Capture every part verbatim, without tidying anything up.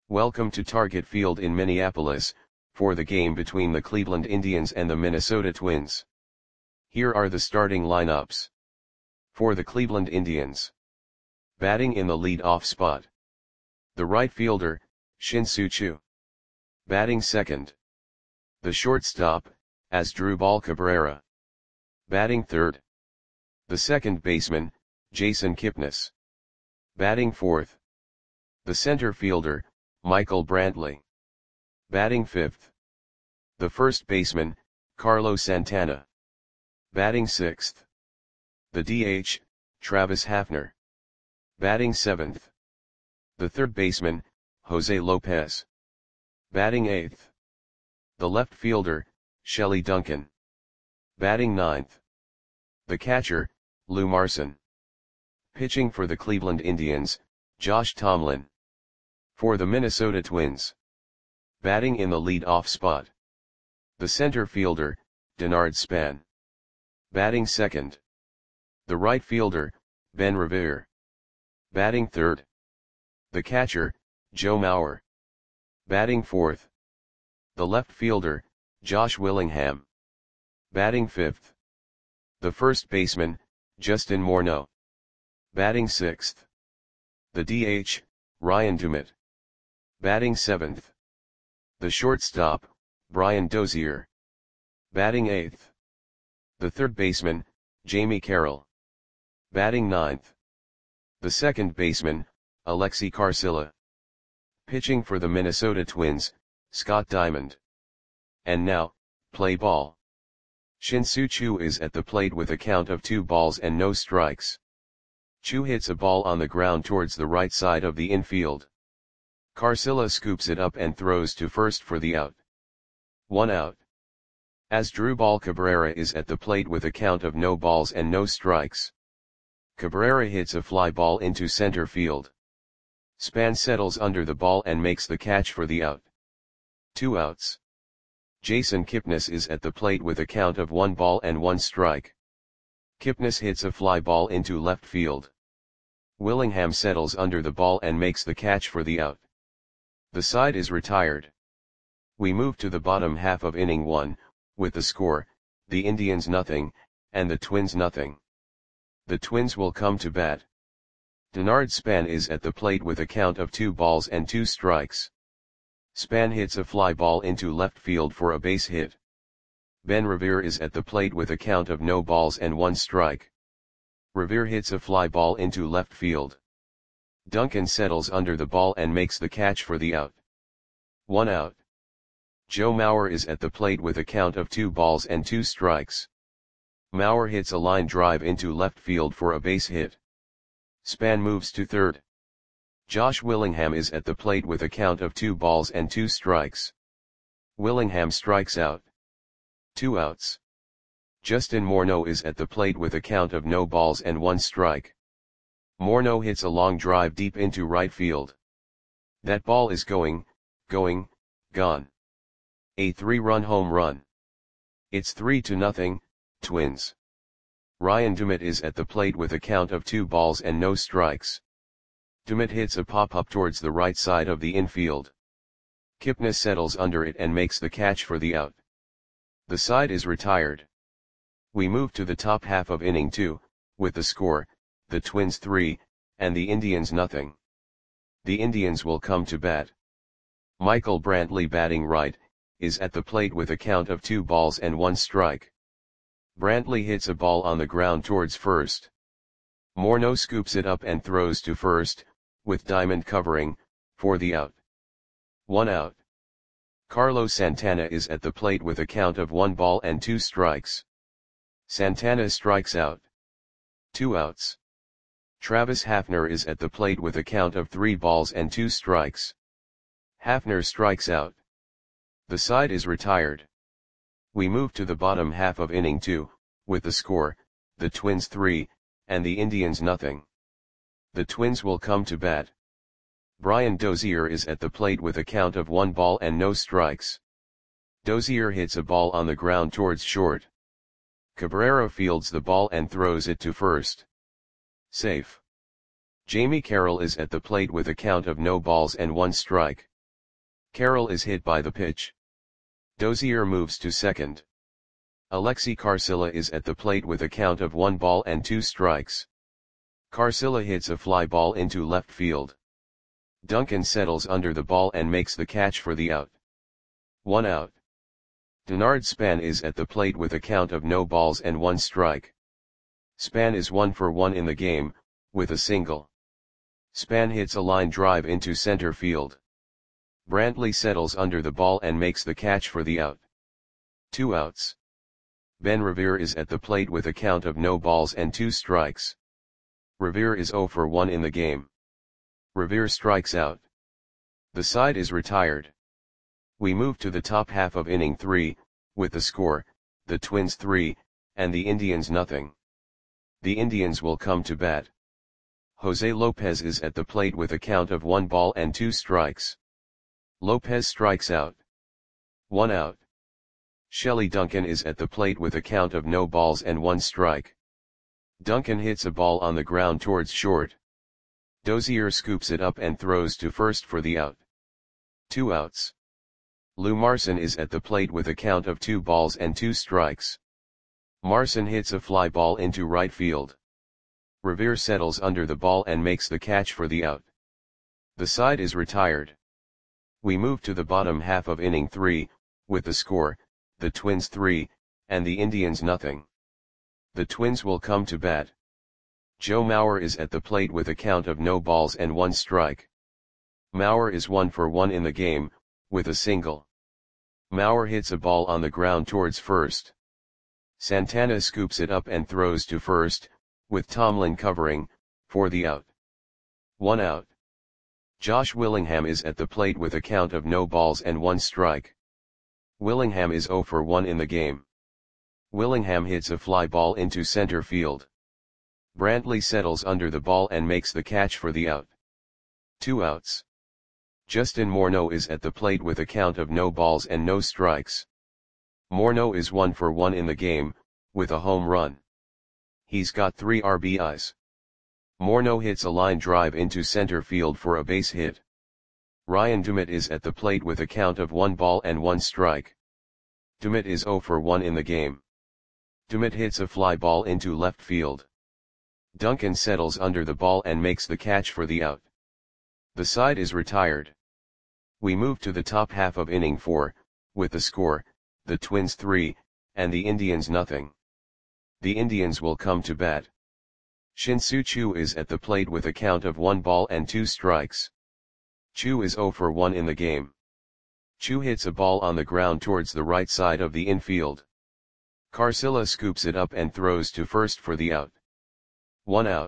Welcome to Target Field in Minneapolis, for the game between the Cleveland Indians and the Minnesota Twins. Here are the starting lineups. For the Cleveland Indians. Batting in the lead-off spot. The right fielder, Shin-Soo Choo. Batting second. The shortstop, Asdrubal Cabrera. Batting third. The second baseman, Jason Kipnis. Batting fourth. The center fielder, Michael Brantley. Batting fifth. The first baseman, Carlos Santana. Batting sixth. The D H, Travis Hafner. Batting seventh. The third baseman, Jose Lopez. Batting eighth. The left fielder, Shelley Duncan. Batting ninth. The catcher, Lou Marson. Pitching for the Cleveland Indians, Josh Tomlin. For the Minnesota Twins. Batting in the lead-off spot. The center fielder, Denard Span. Batting second. The right fielder, Ben Revere. Batting third. The catcher, Joe Mauer. Batting fourth. The left fielder, Josh Willingham. Batting fifth. The first baseman, Justin Morneau. Batting sixth. The D H, Ryan Dumit. Batting seventh. The shortstop, Brian Dozier. Batting eighth. The third baseman, Jamie Carroll. Batting ninth. The second baseman, Alexi Carcilla. Pitching for the Minnesota Twins, Scott Diamond. And now, play ball. Shin-Soo Choo is at the plate with a count of two balls and no strikes. Choo hits a ball on the ground towards the right side of the infield. Carcilla scoops it up and throws to first for the out. One out. Asdrubal Cabrera is at the plate with a count of no balls and no strikes. Cabrera hits a fly ball into center field. Span settles under the ball and makes the catch for the out. Two outs. Jason Kipnis is at the plate with a count of one ball and one strike. Kipnis hits a fly ball into left field. Willingham settles under the ball and makes the catch for the out. The side is retired. We move to the bottom half of inning one, with the score, the Indians nothing, and the Twins nothing. The Twins will come to bat. Denard Span is at the plate with a count of two balls and two strikes. Span hits a fly ball into left field for a base hit. Ben Revere is at the plate with a count of no balls and one strike. Revere hits a fly ball into left field. Duncan settles under the ball and makes the catch for the out. One out. Joe Mauer is at the plate with a count of two balls and two strikes. Mauer hits a line drive into left field for a base hit. Span moves to third. Josh Willingham is at the plate with a count of two balls and two strikes. Willingham strikes out. Two outs. Justin Morneau is at the plate with a count of no balls and one strike. Morneau hits a long drive deep into right field. That ball is going, going, gone. A three-run home run. It's three to nothing, Twins. Ryan Dumit is at the plate with a count of two balls and no strikes. Dumit hits a pop-up towards the right side of the infield. Kipnis settles under it and makes the catch for the out. The side is retired. We move to the top half of inning two, with the score, the Twins three, and the Indians nothing. The Indians will come to bat. Michael Brantley, batting right, is at the plate with a count of two balls and one strike. Brantley hits a ball on the ground towards first. Morneau scoops it up and throws to first, with Diamond covering, for the out. One out. Carlos Santana is at the plate with a count of one ball and two strikes. Santana strikes out. Two outs. Travis Hafner is at the plate with a count of three balls and two strikes. Hafner strikes out. The side is retired. We move to the bottom half of inning two, with the score, the Twins three, and the Indians nothing. The Twins will come to bat. Brian Dozier is at the plate with a count of one ball and no strikes. Dozier hits a ball on the ground towards short. Cabrera fields the ball and throws it to first. Safe. Jamie Carroll is at the plate with a count of no balls and one strike. Carroll is hit by the pitch. Dozier moves to second. Alexi Carcilla is at the plate with a count of one ball and two strikes. Carcilla hits a fly ball into left field. Duncan settles under the ball and makes the catch for the out. One out. Denard Span is at the plate with a count of no balls and one strike. Span is one for one in the game, with a single. Span hits a line drive into center field. Brantley settles under the ball and makes the catch for the out. Two outs. Ben Revere is at the plate with a count of no balls and two strikes. Revere is zero for one in the game. Revere strikes out. The side is retired. We move to the top half of inning three, with the score, the Twins three, and the Indians nothing. The Indians will come to bat. Jose Lopez is at the plate with a count of one ball and two strikes. Lopez strikes out. One out. Shelley Duncan is at the plate with a count of no balls and one strike. Duncan hits a ball on the ground towards short. Dozier scoops it up and throws to first for the out. Two outs. Lou Marson is at the plate with a count of two balls and two strikes. Marson hits a fly ball into right field. Revere settles under the ball and makes the catch for the out. The side is retired. We move to the bottom half of inning three, with the score, the Twins three, and the Indians nothing. The Twins will come to bat. Joe Mauer is at the plate with a count of no balls and one strike. Mauer is one for one in the game, with a single. Mauer hits a ball on the ground towards first. Santana scoops it up and throws to first, with Tomlin covering, for the out. One out. Josh Willingham is at the plate with a count of no balls and one strike. Willingham is zero for one in the game. Willingham hits a fly ball into center field. Brantley settles under the ball and makes the catch for the out. Two outs. Justin Morneau is at the plate with a count of no balls and no strikes. Morneau is one for one in the game, with a home run. He's got three R B Is. Morneau hits a line drive into center field for a base hit. Ryan Dumit is at the plate with a count of one ball and one strike. Dumit is zero for one in the game. Dumit hits a fly ball into left field. Duncan settles under the ball and makes the catch for the out. The side is retired. We move to the top half of inning four, with the score, the Twins three, and the Indians nothing. The Indians will come to bat. Shin-Soo Choo is at the plate with a count of one ball and two strikes. Choo is zero for one in the game. Choo hits a ball on the ground towards the right side of the infield. Carcilla scoops it up and throws to first for the out. One out.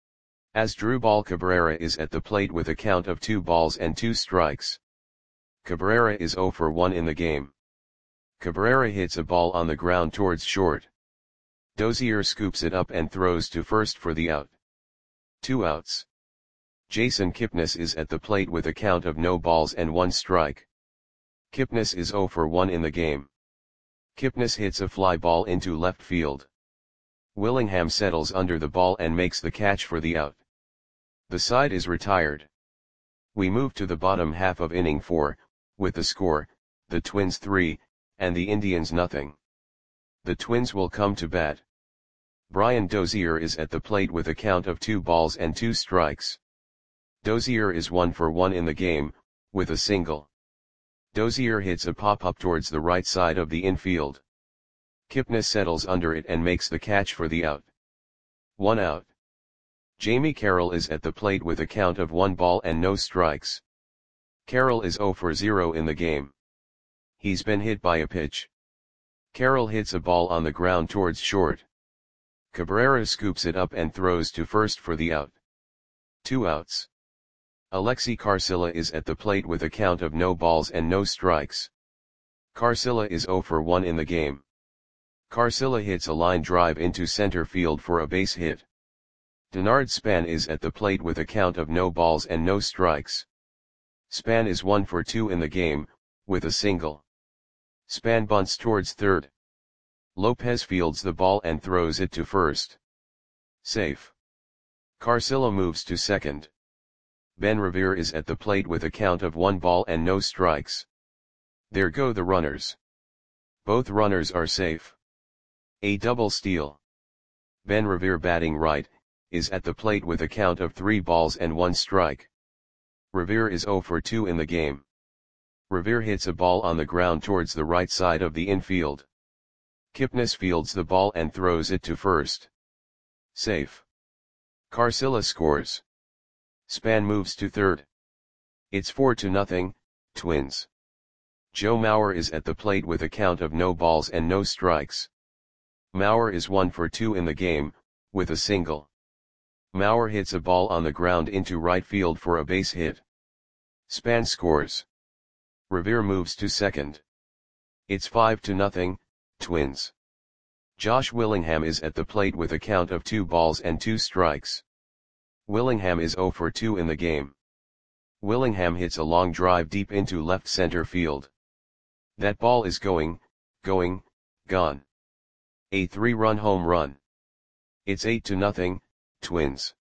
Asdrubal Cabrera is at the plate with a count of two balls and two strikes. Cabrera is zero for one in the game. Cabrera hits a ball on the ground towards short. Dozier scoops it up and throws to first for the out. Two outs. Jason Kipnis is at the plate with a count of no balls and one strike. Kipnis is zero for one in the game. Kipnis hits a fly ball into left field. Willingham settles under the ball and makes the catch for the out. The side is retired. We move to the bottom half of inning four, with the score, the Twins three, and the Indians nothing. The Twins will come to bat. Brian Dozier is at the plate with a count of two balls and two strikes. Dozier is one for one in the game, with a single. Dozier hits a pop-up towards the right side of the infield. Kipnis settles under it and makes the catch for the out. One out. Jamie Carroll is at the plate with a count of one ball and no strikes. Carroll is zero for zero in the game. He's been hit by a pitch. Carroll hits a ball on the ground towards short. Cabrera scoops it up and throws to first for the out. Two outs. Alexi Carcilla is at the plate with a count of no balls and no strikes. Carcilla is zero for one in the game. Carcilla hits a line drive into center field for a base hit. Denard Span is at the plate with a count of no balls and no strikes. Span is one for two in the game, with a single. Span bunts towards third. Lopez fields the ball and throws it to first. Safe. Carcilla moves to second. Ben Revere is at the plate with a count of one ball and no strikes. There go the runners. Both runners are safe. A double steal. Ben Revere batting right, is at the plate with a count of three balls and one strike. Revere is oh for two in the game. Revere hits a ball on the ground towards the right side of the infield. Kipnis fields the ball and throws it to first. Safe. Carcilla scores. Span moves to third. It's four to nothing, Twins. Joe Mauer is at the plate with a count of no balls and no strikes. Mauer is one for two in the game, with a single. Mauer hits a ball on the ground into right field for a base hit. Span scores. Revere moves to second. It's five to nothing, Twins. Josh Willingham is at the plate with a count of two balls and two strikes. Willingham is oh for two in the game. Willingham hits a long drive deep into left center field. That ball is going, going, gone. A three-run home run. It's eight to nothing, Twins.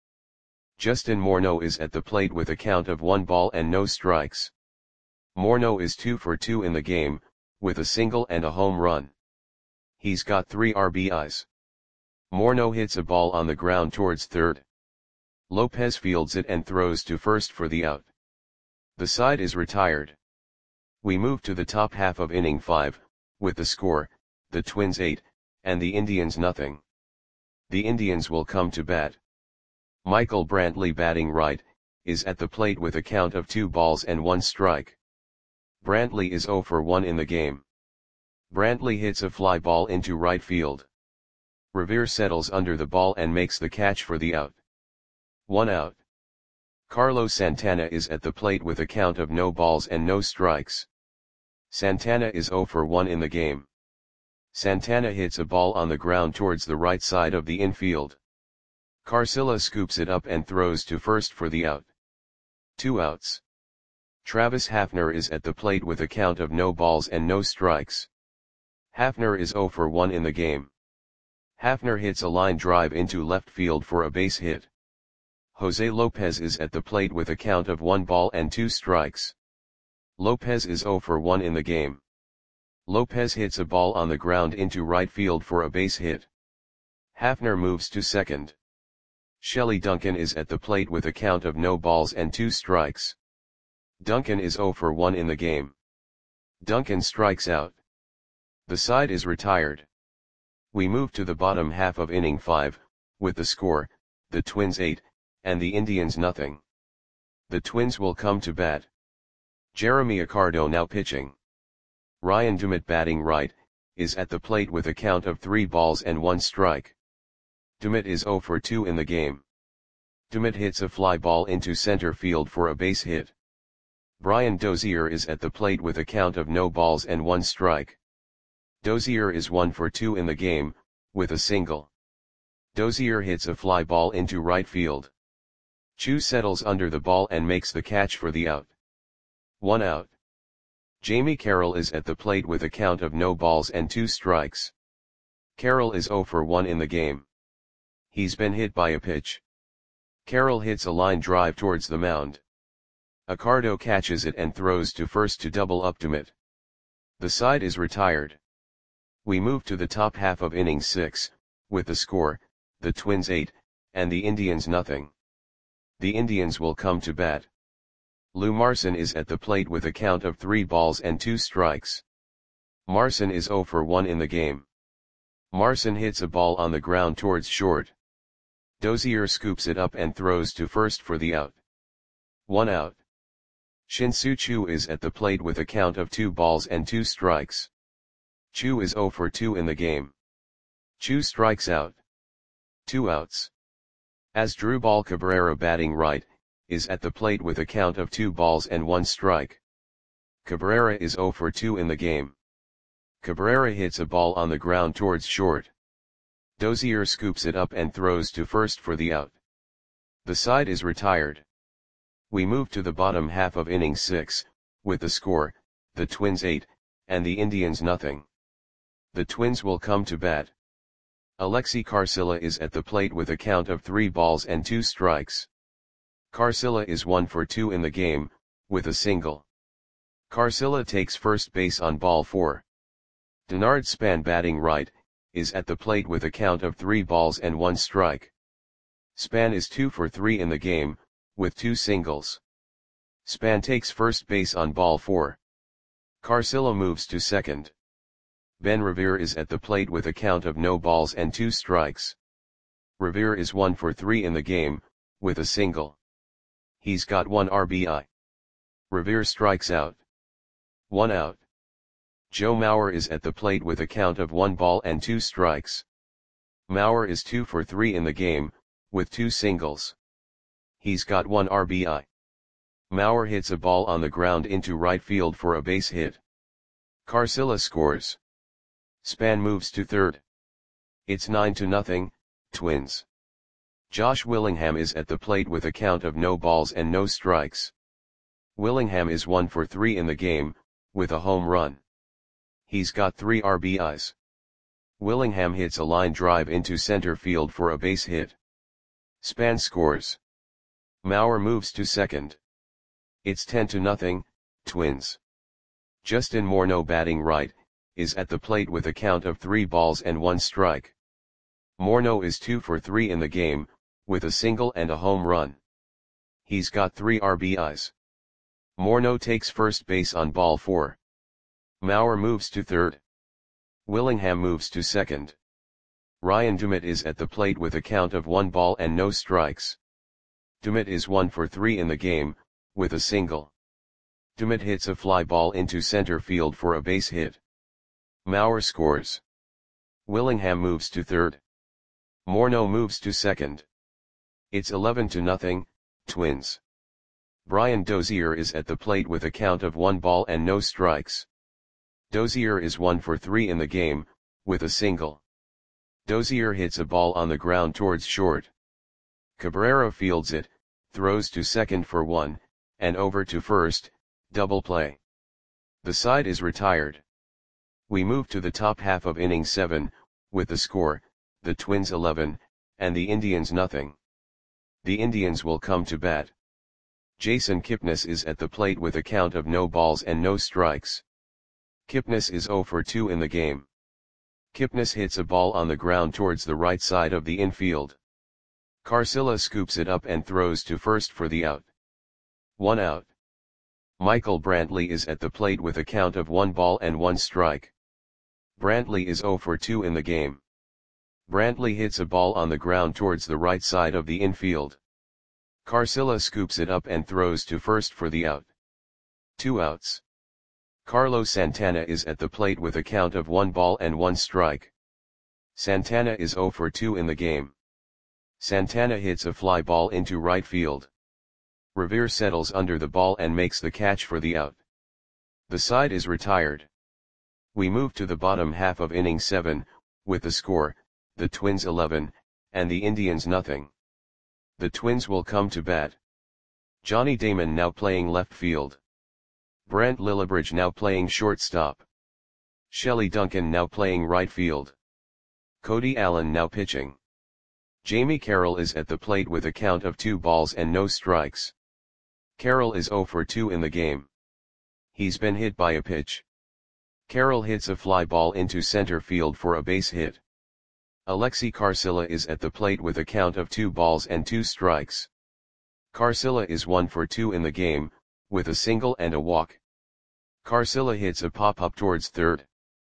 Justin Morneau is at the plate with a count of one ball and no strikes. Morneau is two for two in the game, with a single and a home run. He's got three R B Is. Morneau hits a ball on the ground towards third. Lopez fields it and throws to first for the out. The side is retired. We move to the top half of inning five, with the score, the Twins eight, and the Indians nothing. The Indians will come to bat. Michael Brantley batting right, is at the plate with a count of two balls and one strike. Brantley is oh for one in the game. Brantley hits a fly ball into right field. Revere settles under the ball and makes the catch for the out. One out. Carlos Santana is at the plate with a count of no balls and no strikes. Santana is oh for one in the game. Santana hits a ball on the ground towards the right side of the infield. Carcilla scoops it up and throws to first for the out. Two outs. Travis Hafner is at the plate with a count of no balls and no strikes. Hafner is oh for one in the game. Hafner hits a line drive into left field for a base hit. Jose Lopez is at the plate with a count of one ball and two strikes. Lopez is oh for one in the game. Lopez hits a ball on the ground into right field for a base hit. Hafner moves to second. Shelley Duncan is at the plate with a count of no balls and two strikes. Duncan is oh for one in the game. Duncan strikes out. The side is retired. We move to the bottom half of inning five, with the score, the Twins eight, and the Indians nothing. The Twins will come to bat. Jeremy Accardo now pitching. Ryan Dumit batting right, is at the plate with a count of three balls and one strike. Dumit is oh for two in the game. Dumit hits a fly ball into center field for a base hit. Brian Dozier is at the plate with a count of no balls and one strike. Dozier is one for two in the game, with a single. Dozier hits a fly ball into right field. Chu settles under the ball and makes the catch for the out. One out. Jamie Carroll is at the plate with a count of no balls and two strikes. Carroll is oh for one in the game. He's been hit by a pitch. Carroll hits a line drive towards the mound. Accardo catches it and throws to first to double up Dumit. The side is retired. We move to the top half of inning six, with the score, the Twins eight, and the Indians nothing. The Indians will come to bat. Lou Marson is at the plate with a count of three balls and two strikes. Marson is oh for one in the game. Marson hits a ball on the ground towards short. Dozier scoops it up and throws to first for the out. One out. Shin-Soo Choo is at the plate with a count of two balls and two strikes. Choo is oh for two in the game. Choo strikes out. Two outs. Asdrubal Cabrera batting right, is at the plate with a count of two balls and one strike. Cabrera is oh for two in the game. Cabrera hits a ball on the ground towards short. Dozier scoops it up and throws to first for the out. The side is retired. We move to the bottom half of inning six, with the score, the Twins eight, and the Indians nothing. The Twins will come to bat. Alexi Carcilla is at the plate with a count of three balls and two strikes. Carcilla is one for two in the game, with a single. Carcilla takes first base on ball four. Denard Span batting right, is at the plate with a count of three balls and one strike. Span is two for three in the game, with two singles. Span takes first base on ball four. Carcilla moves to second. Ben Revere is at the plate with a count of no balls and two strikes. Revere is one for three in the game, with a single. He's got one R B I. Revere strikes out. One out. Joe Mauer is at the plate with a count of one ball and two strikes. Mauer is two for three in the game, with two singles. He's got one R B I. Mauer hits a ball on the ground into right field for a base hit. Carcilla scores. Span moves to third. It's nine to nothing, Twins. Josh Willingham is at the plate with a count of no balls and no strikes. Willingham is one for three in the game, with a home run. He's got three R B Is. Willingham hits a line drive into center field for a base hit. Span scores. Mauer moves to second. It's ten to nothing, Twins. Justin Morneau batting right, is at the plate with a count of three balls and one strike. Morneau is two for three in the game, with a single and a home run. He's got three R B Is. Morneau takes first base on ball four. Mauer moves to third. Willingham moves to second. Ryan Dumit is at the plate with a count of one ball and no strikes. Dumit is one for three in the game, with a single. Dumit hits a fly ball into center field for a base hit. Mauer scores. Willingham moves to third. Morneau moves to second. It's eleven to nothing, Twins. Brian Dozier is at the plate with a count of one ball and no strikes. Dozier is one for three in the game, with a single. Dozier hits a ball on the ground towards short. Cabrera fields it, throws to second for one, and over to first, double play. The side is retired. We move to the top half of inning seven, with the score, the Twins eleven, and the Indians nothing. The Indians will come to bat. Jason Kipnis is at the plate with a count of no balls and no strikes. Kipnis is zero for two in the game. Kipnis hits a ball on the ground towards the right side of the infield. Carcilla scoops it up and throws to first for the out. One out. Michael Brantley is at the plate with a count of one ball and one strike. Brantley is zero for two in the game. Brantley hits a ball on the ground towards the right side of the infield. Carcilla scoops it up and throws to first for the out. Two outs. Carlos Santana is at the plate with a count of one ball and one strike. Santana is zero for two in the game. Santana hits a fly ball into right field. Revere settles under the ball and makes the catch for the out. The side is retired. We move to the bottom half of inning seven, with the score, the Twins eleven, and the Indians nothing. The Twins will come to bat. Johnny Damon now playing left field. Brent Lillibridge now playing shortstop. Shelley Duncan now playing right field. Cody Allen now pitching. Jamie Carroll is at the plate with a count of two balls and no strikes. Carroll is zero for two in the game. He's been hit by a pitch. Carroll hits a fly ball into center field for a base hit. Alexi Carcilla is at the plate with a count of two balls and two strikes. Carcilla is one for two in the game, with a single and a walk. Carcilla hits a pop-up towards third.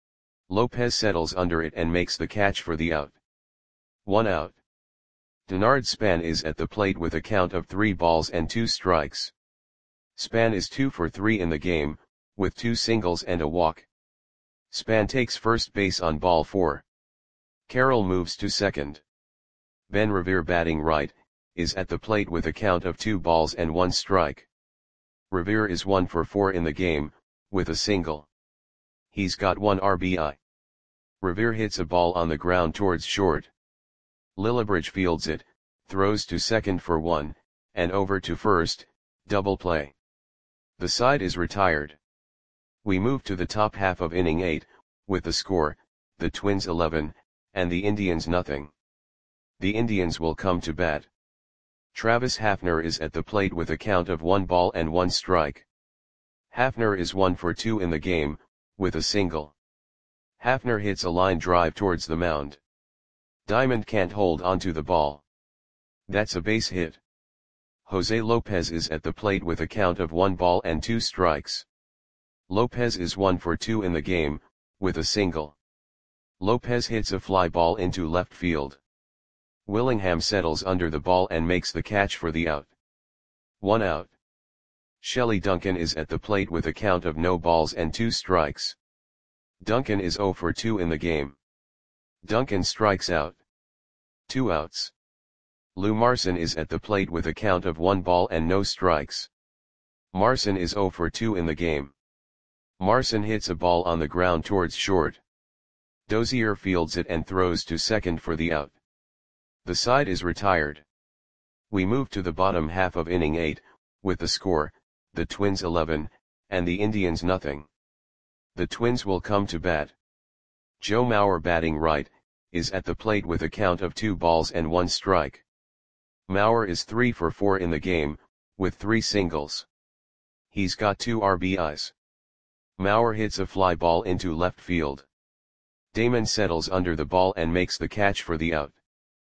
Lopez settles under it and makes the catch for the out. One out. Denard Span is at the plate with a count of three balls and two strikes. Span is two for three in the game, with two singles and a walk. Span takes first base on ball four. Carroll moves to second. Ben Revere batting right, is at the plate with a count of two balls and one strike. Revere is one for four in the game, with a single. He's got one R B I. Revere hits a ball on the ground towards short. Lillibridge fields it, throws to second for one, and over to first, double play. The side is retired. We move to the top half of inning eight, with the score, the Twins eleven, and the Indians nothing. The Indians will come to bat. Travis Hafner is at the plate with a count of one ball and one strike. Hafner is one for two in the game, with a single. Hafner hits a line drive towards the mound. Diamond can't hold onto the ball. That's a base hit. Jose Lopez is at the plate with a count of one ball and two strikes. Lopez is one for two in the game, with a single. Lopez hits a fly ball into left field. Willingham settles under the ball and makes the catch for the out. One out. Shelley Duncan is at the plate with a count of no balls and two strikes. Duncan is zero for two in the game. Duncan strikes out. Two outs. Lou Marson is at the plate with a count of one ball and no strikes. Marson is zero for two in the game. Marson hits a ball on the ground towards short. Dozier fields it and throws to second for the out. The side is retired. We move to the bottom half of inning eight, with the score, the Twins eleven, and the Indians nothing. The Twins will come to bat. Joe Mauer, batting right, is at the plate with a count of two balls and one strike. Mauer is three for four in the game, with three singles. He's got two R B Is. Mauer hits a fly ball into left field. Damon settles under the ball and makes the catch for the out.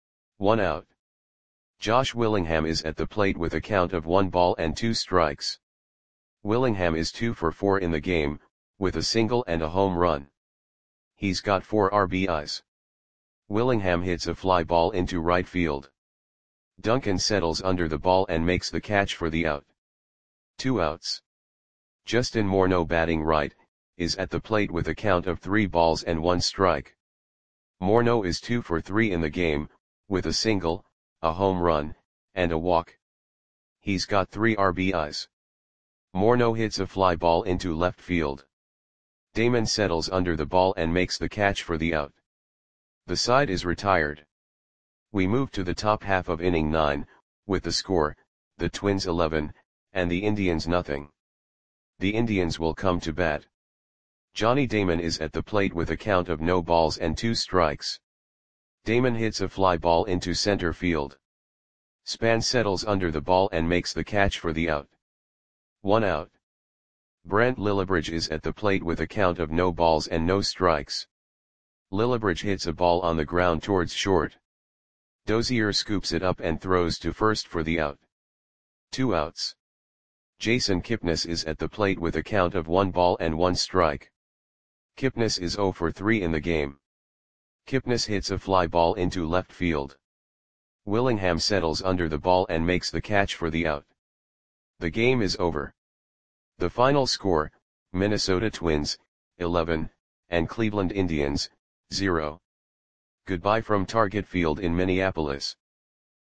One out. Josh Willingham is at the plate with a count of one ball and two strikes. Willingham is two for four in the game, with a single and a home run. He's got four R B Is. Willingham hits a fly ball into right field. Duncan settles under the ball and makes the catch for the out. Two outs. Justin Morneau, batting right, is at the plate with a count of three balls and one strike. Morneau is two for three in the game, with a single, a home run, and a walk. He's got three R B Is. Morneau hits a fly ball into left field. Damon settles under the ball and makes the catch for the out. The side is retired. We move to the top half of inning nine, with the score, the Twins eleven, and the Indians nothing. The Indians will come to bat. Johnny Damon is at the plate with a count of no balls and two strikes. Damon hits a fly ball into center field. Span settles under the ball and makes the catch for the out. One out. Brent Lillibridge is at the plate with a count of no balls and no strikes. Lillibridge hits a ball on the ground towards short. Dozier scoops it up and throws to first for the out. Two outs. Jason Kipnis is at the plate with a count of one ball and one strike. Kipnis is zero for three in the game. Kipnis hits a fly ball into left field. Willingham settles under the ball and makes the catch for the out. The game is over. The final score, Minnesota Twins, eleven, and Cleveland Indians, zero. Goodbye from Target Field in Minneapolis.